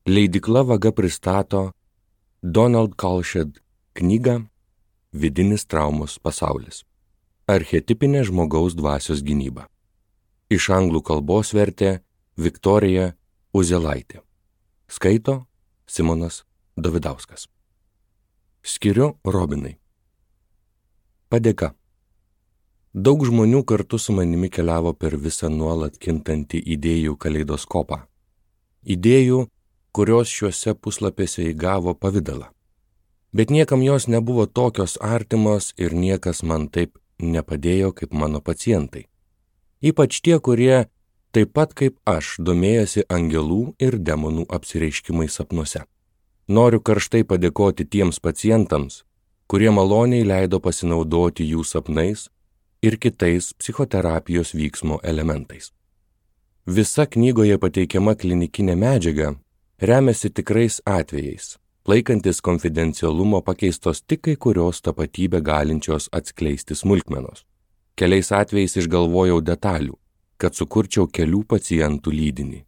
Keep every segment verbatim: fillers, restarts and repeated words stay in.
Leidykla Vaga pristato Donald Kalshed knygą Vidinis traumos pasaulis. Archetipinė žmogaus dvasios gynyba. Iš anglų kalbos vertė Viktorija Uzelaitė. Skaito Simonas Dovidauskas. Skiriu Robinai. Padėka. Daug žmonių kartu su manimi keliavo per visą nuolat kintantį idėjų kaleidoskopą. Idėjų, kurios šiuose puslapėse įgavo pavidalą. Bet niekam jos nebuvo tokios artimos ir niekas man taip nepadėjo kaip mano pacientai. Ypač tie, kurie taip pat kaip aš domėjosi angelų ir demonų apsireiškimais sapnuose. Noriu karštai padėkoti tiems pacientams, kurie maloniai leido pasinaudoti jų sapnais ir kitais psichoterapijos vyksmo elementais. Visa knygoje pateikiama klinikinė medžiaga remiasi tikrais atvejais, laikantis konfidencialumo pakeistos tik kai kurios tapatybę galinčios atskleisti smulkmenos. Keliais atvejais išgalvojau detalių, kad sukurčiau kelių pacientų lydinį.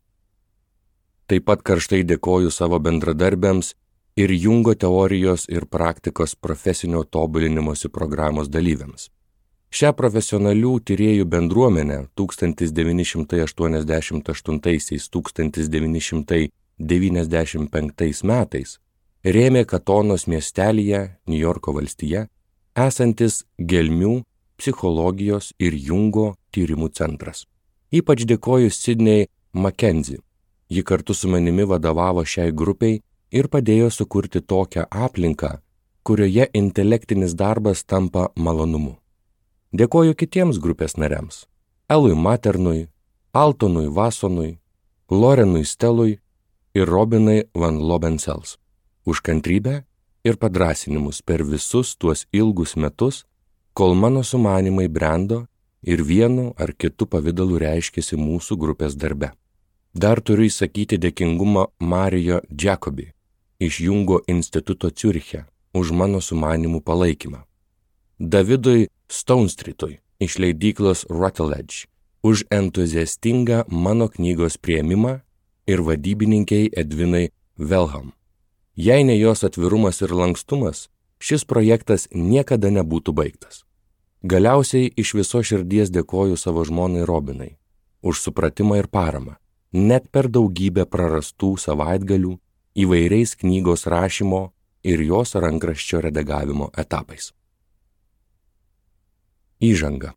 Taip pat karštai dėkoju savo bendradarbiams ir Jungo teorijos ir praktikos profesinio tobulinimosi programos dalyviams. Šią profesionalių tyrėjų bendruomenę tūkstantis devyni šimtai aštuoniasdešimt aštuntaisiais - tūkstantis devyni šimtai devyniasdešimt penktais metais rėmė Katonos miestelyje, Niujorko valstija, esantis Gelmių psichologijos ir Jungo tyrimų centras. Ypač dėkoju Sidney Mackenzie. Ji kartu su manimi vadovavo šiai grupiai ir padėjo sukurti tokią aplinką, kurioje intelektinis darbas tampa malonumu. Dėkoju kitiems grupės nariams – Elui Maternui, Altonui Vasonui, Lorenui Stelui ir Robinai Van Lobensels už kantrybę ir padrąsinimus per visus tuos ilgus metus, kol mano sumanimai brendo ir vienu ar kitu pavidalu reiškėsi mūsų grupės darbe. Dar turiu įsakyti dėkingumą Mario Jacobi iš Jungo instituto Ciuriche už mano sumanimų palaikymą. Davidui Stonestreetui iš leidyklos Routledge už entuziastingą mano knygos priėmimą ir vadybininkiai Edvinai Velham. Jei ne jos atvirumas ir lankstumas, šis projektas niekada nebūtų baigtas. Galiausiai iš viso širdies dėkoju savo žmonai Robinai už supratimą ir paramą, net per daugybę prarastų savaitgalių įvairiais knygos rašymo ir jos rankraščio redagavimo etapais. Įžanga.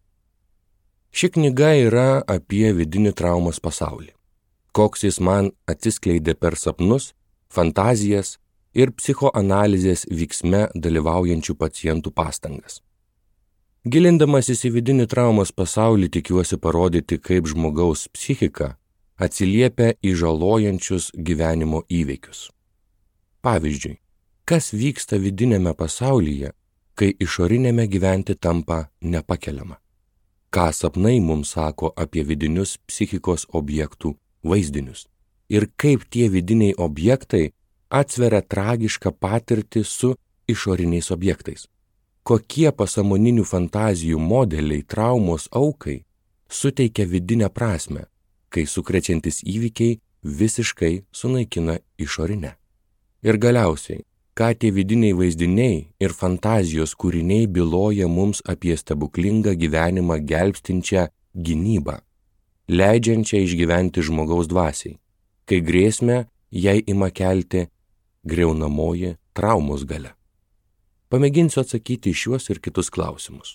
Ši knyga yra apie vidinį traumos pasaulį. Koks jis man atsiskleidė per sapnus, fantazijas ir psichoanalizės vyksme dalyvaujančių pacientų pastangas. Gilindamasis į vidinį traumos pasaulį tikiuosi parodyti, kaip žmogaus psichika atsiliepia į žalojančius gyvenimo įvykius. Pavyzdžiui, kas vyksta vidinėme pasaulyje, kai išorinėme gyventi tampa nepakeliama? Ką sapnai mums sako apie vidinius psichikos objektų vaizdinius? Ir kaip tie vidiniai objektai atsveria tragišką patirtį su išoriniais objektais? Kokie pasąmoninių fantazijų modeliai traumos aukai suteikia vidinę prasmę, kai sukrečiantis įvykiai visiškai sunaikina išorinę? Ir galiausiai, ką tie vidiniai vaizdiniai ir fantazijos kūriniai byloja mums apie stebuklingą gyvenimą gelbstinčią gynybą, leidžiančią išgyventi žmogaus dvasiai, kai grėsmę jai ima kelti griaunamoji traumos galia. Pamėginsiu atsakyti į šiuos ir kitus klausimus.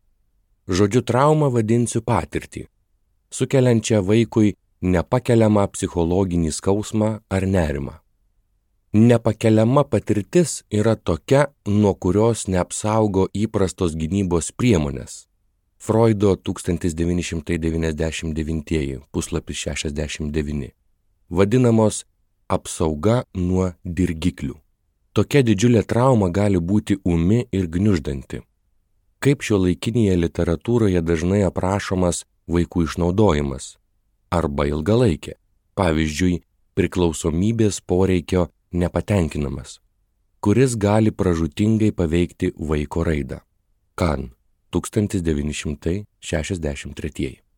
Žodžiu traumą vadinsiu patirtį, sukeliančią vaikui nepakeliamą psichologinį skausmą ar nerimą. Nepakeliama patirtis yra tokia, nuo kurios neapsaugo įprastos gynybos priemonės. Freudo tūkstantis devyni šimtai devyniasdešimt devyni, puslapis šešiasdešimt devyni, vadinamos apsauga nuo dirgiklių. Tokia didžiulė trauma gali būti ūmi ir gniuždanti. Kaip šiuolaikinėje literatūroje dažnai aprašomas vaikų išnaudojimas arba ilgalaikė, pavyzdžiui, priklausomybės poreikio nepatenkinamas, kuris gali pražūtingai paveikti vaiko raidą. Kan, tūkstantis devyni šimtai šešiasdešimt treji.